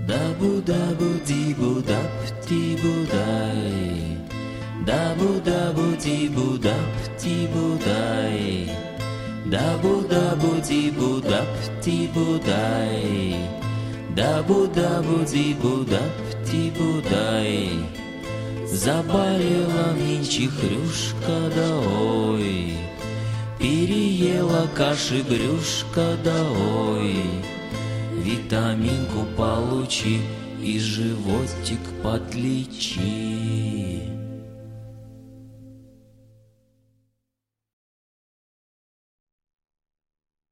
Дабу-дабу-дибу-дап-тибу-дай, дабу-дабу-дибу-дап-тибу-дай, дабу-дабу-дибу-дап-тибу-дай, дабу-дабу-дибу-дап-тибу-дай. Заболела нынче хрюшка, да ой, переела каши брюшка, да ой. Витаминку получи и животик подлечи.